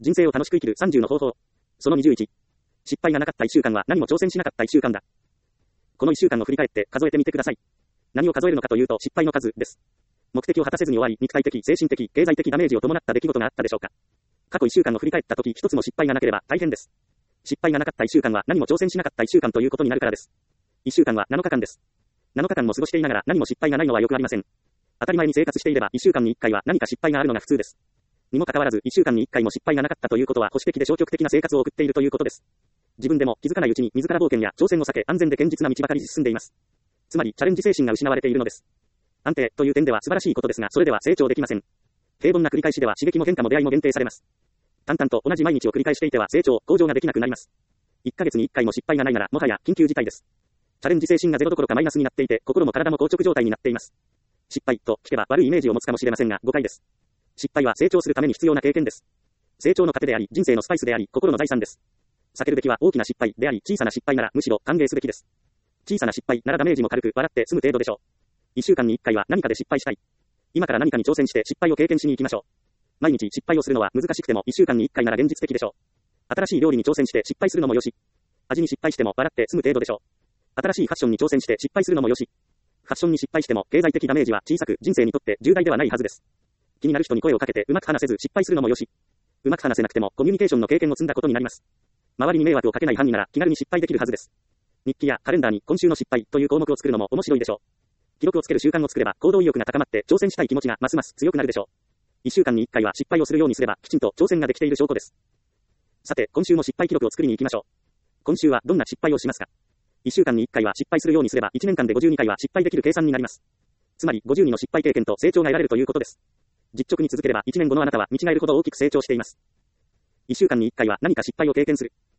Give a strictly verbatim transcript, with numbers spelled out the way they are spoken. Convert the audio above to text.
人生を楽しく生きるさんじゅうの方法。そのにじゅういち。失敗がなかったいっしゅうかんは何も挑戦しなかったいっしゅうかんだ。このいっしゅうかんを振り返って数えてみてください。何を数えるのかというと失敗の数です。目的を果たせずに終わり、肉体的、精神的、経済的ダメージを伴った出来事があったでしょうか。過去いっしゅうかんを振り返った時一つも失敗がなければ大変です。失敗がなかったいっしゅうかんは何も挑戦しなかったいっしゅうかんということになるからです。いっしゅうかんはなのかかんです。なのかかんも過ごしていながら何も失敗がないのはよくありません。当たり前に生活していればいっしゅうかんにいっかいは何か失敗があるのが普通です。にもかかわらずいっしゅうかんにいっかいも失敗がなかったということは保守的で消極的な生活を送っているということです。自分でも気づかないうちに自ら冒険や挑戦を避け安全で堅実な道ばかり進んでいます。つまりチャレンジ精神が失われているのです。安定という点では素晴らしいことですが、それでは成長できません。平凡な繰り返しでは刺激も変化も出会いも限定されます。淡々と同じ毎日を繰り返していては成長、向上ができなくなります。いっかげつにいっかいも失敗がないならもはや緊急事態です。チャレンジ精神がゼロどころかマイナスになっていて、心も体も硬直状態になっています。失敗と聞けば悪いイメージを持つかもしれませんが、誤解です。失敗は成長するために必要な経験です。成長の糧であり、人生のスパイスであり、心の財産です。避けるべきは大きな失敗であり、小さな失敗ならむしろ歓迎すべきです。小さな失敗ならダメージも軽く笑って済む程度でしょう。いっしゅうかんにいっかいは何かで失敗したい。今から何かに挑戦して失敗を経験しに行きましょう。毎日失敗をするのは難しくてもいっしゅうかんにいっかいなら現実的でしょう。新しい料理に挑戦して失敗するのもよし。味に失敗しても笑って済む程度でしょう。新しいファッションに挑戦して失敗するのもよし。ファッションに失敗しても経済的ダメージは小さく人生にとって重大ではないはずです。気になる人に声をかけてうまく話せず失敗するのもよし。うまく話せなくてもコミュニケーションの経験を積んだことになります。周りに迷惑をかけない範囲なら気軽に失敗できるはずです。日記やカレンダーに今週の失敗という項目を作るのも面白いでしょう。記録をつける習慣を作れば行動意欲が高まって挑戦したい気持ちがますます強くなるでしょう。いっしゅうかんにいっかいは失敗をするようにすればきちんと挑戦ができている証拠です。さて、今週も失敗記録を作りに行きましょう。今週はどんな失敗をしますか？いっしゅうかんにいっかいは失敗するようにすればいちねんかんでごじゅうにかいは失敗できる計算になります。つまりごじゅうにの失敗経験と成長が得られるということです。実直に続ければいちねんごのあなたは見違えるほど大きく成長しています。いっしゅうかんにいっかいは何か失敗を経験する。